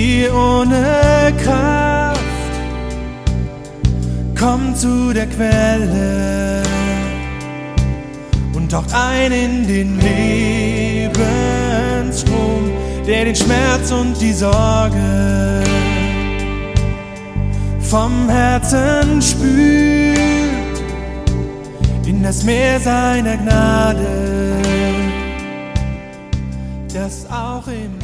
die ohne Kraft kommt zu der Quelle und taucht ein in den Lebensstrom, der den Schmerz und die Sorge vom Herzen spült in das Meer seiner Gnade, das auch im